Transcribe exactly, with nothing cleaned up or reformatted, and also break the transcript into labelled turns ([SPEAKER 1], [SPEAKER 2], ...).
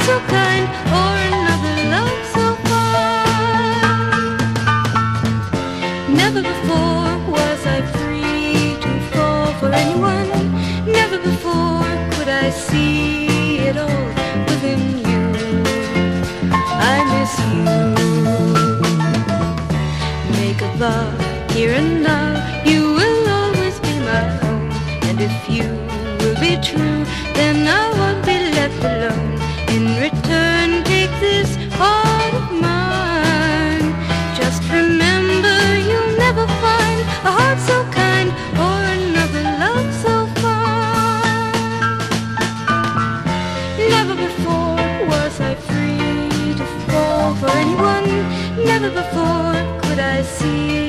[SPEAKER 1] so kind or another love so fine. Never before was I free to fall for anyone. Never before could I see it all within you. I miss you. Make a vow here and now, you will always be my own. And if you will be true, then I won't be left alone. In return, take this heart of mine. Just remember, you'll never find a heart so kind or another love so fine. Never before was I free to fall for anyone. Never before could I see